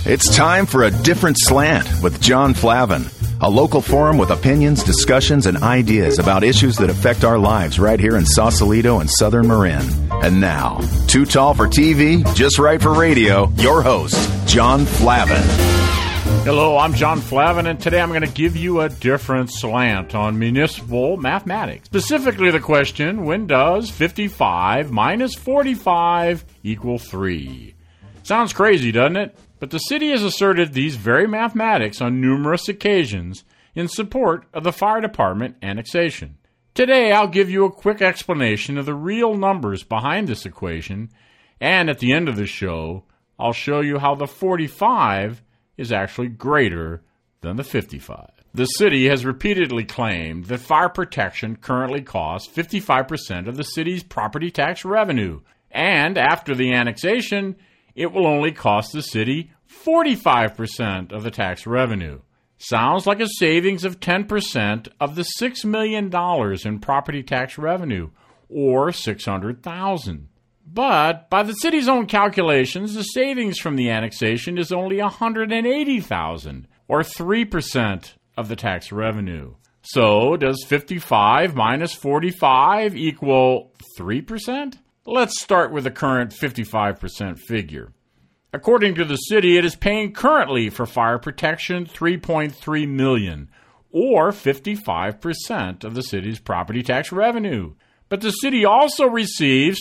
It's time for A Different Slant with John Flavin, a local forum with opinions, discussions, and ideas about issues that affect our lives right here in Sausalito and Southern Marin. And now, too tall for TV, just right for radio, your host, John Flavin. Hello, I'm John Flavin, and today I'm going to give you a different slant on municipal mathematics. Specifically the question, when does 55 minus 45 equal 3? Sounds crazy, doesn't it? But the city has asserted these very mathematics on numerous occasions in support of the fire department annexation. Today, I'll give you a quick explanation of the real numbers behind this equation, and at the end of the show, I'll show you how the 45 is actually greater than the 55. The city has repeatedly claimed that fire protection currently costs 55% of the city's property tax revenue, and after the annexation, it will only cost the city 45% of the tax revenue. Sounds like a savings of 10% of the $6 million in property tax revenue, or $600,000. But by the city's own calculations, the savings from the annexation is only $180,000, or 3% of the tax revenue. So, does 55 minus 45 equal 3%? Let's start with the current 55% figure. According to the city, it is paying currently for fire protection $3.3 million, or 55% of the city's property tax revenue. But the city also receives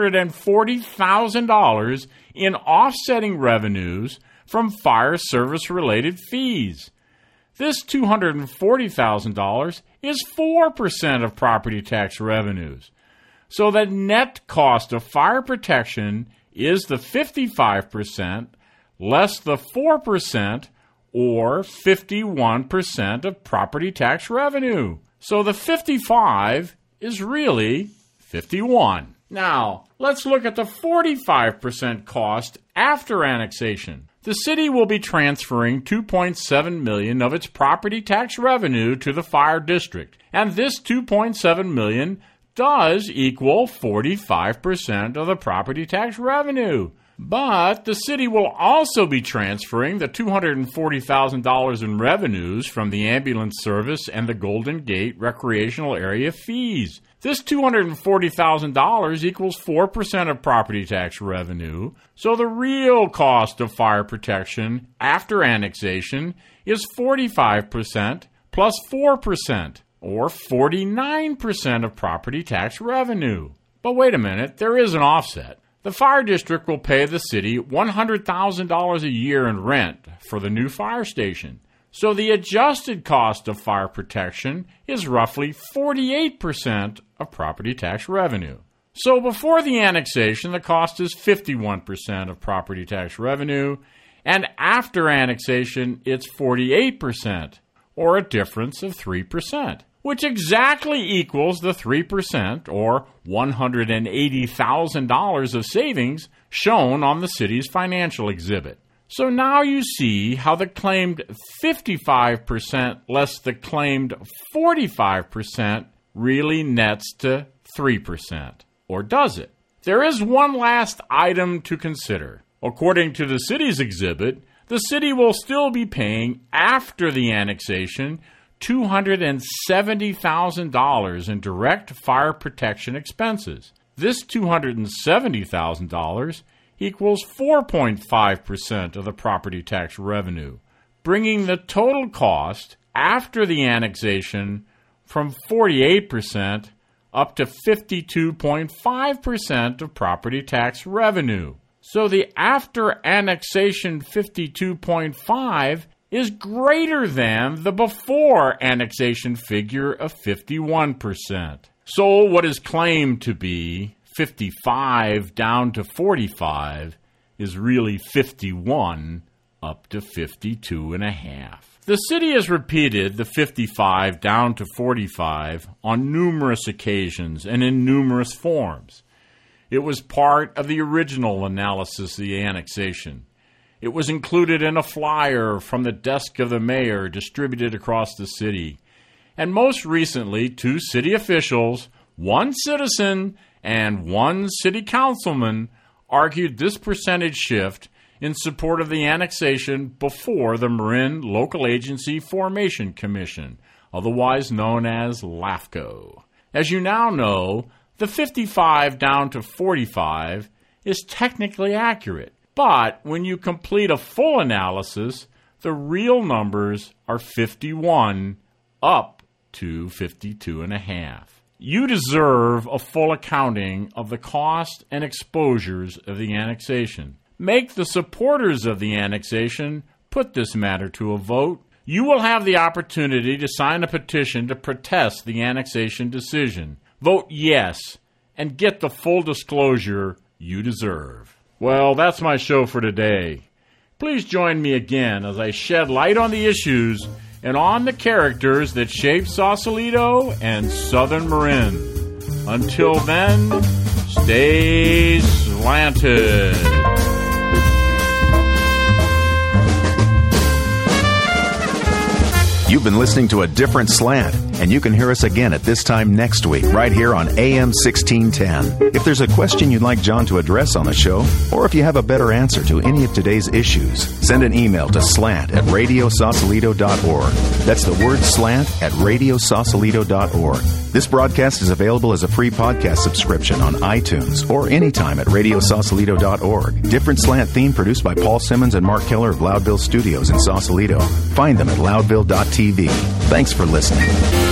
$240,000 in offsetting revenues from fire service-related fees. This $240,000 is 4% of property tax revenues. So the net cost of fire protection is the 55% less the 4%, or 51% of property tax revenue. So the 55 is really 51. Now, let's look at the 45% cost after annexation. The city will be transferring $2.7 million of its property tax revenue to the fire district, and this $2.7 million does equal 45% of the property tax revenue. But the city will also be transferring the $240,000 in revenues from the ambulance service and the Golden Gate recreational area fees. This $240,000 equals 4% of property tax revenue, so the real cost of fire protection after annexation is 45% plus 4%. or 49% of property tax revenue. But wait a minute, there is an offset. The fire district will pay the city $100,000 a year in rent for the new fire station. So the adjusted cost of fire protection is roughly 48% of property tax revenue. So before the annexation, the cost is 51% of property tax revenue, and after annexation, it's 48%, or a difference of 3%. Which exactly equals the 3%, or $180,000 of savings shown on the city's financial exhibit. So now you see how the claimed 55% less the claimed 45% really nets to 3%. Or does it? There is one last item to consider. According to the city's exhibit, the city will still be paying after the annexation $270,000 in direct fire protection expenses. This $270,000 equals 4.5% of the property tax revenue, bringing the total cost after the annexation from 48% up to 52.5% of property tax revenue. So the after annexation 52.5 is greater than the before annexation figure of 51%. So what is claimed to be 55 down to 45 is really 51 up to 52.5. The city has repeated the 55 down to 45 on numerous occasions and in numerous forms. It was part of the original analysis of the annexation. It was included in a flyer from the desk of the mayor distributed across the city. And most recently, 2 city officials, 1 citizen, and 1 city councilman argued this percentage shift in support of the annexation before the Marin Local Agency Formation Commission, otherwise known as LAFCO. As you now know, the 55 down to 45 is technically accurate, but when you complete a full analysis, the real numbers are 51 up to 52.5. You deserve a full accounting of the cost and exposures of the annexation. Make the supporters of the annexation put this matter to a vote. You will have the opportunity to sign a petition to protest the annexation decision. Vote yes and get the full disclosure you deserve. Well, that's my show for today. Please join me again as I shed light on the issues and on the characters that shape Sausalito and Southern Marin. Until then, stay slanted. You've been listening to A Different Slant, and you can hear us again at this time next week, right here on AM 1610. If there's a question you'd like John to address on the show, or if you have a better answer to any of today's issues, send an email to slant@radiosausalito.org. That's the word slant at radiosausalito.org. This broadcast is available as a free podcast subscription on iTunes or anytime at radiosausalito.org. Different Slant theme produced by Paul Simmons and Mark Keller of Loudville Studios in Sausalito. Find them at loudville.tv. Thanks for listening.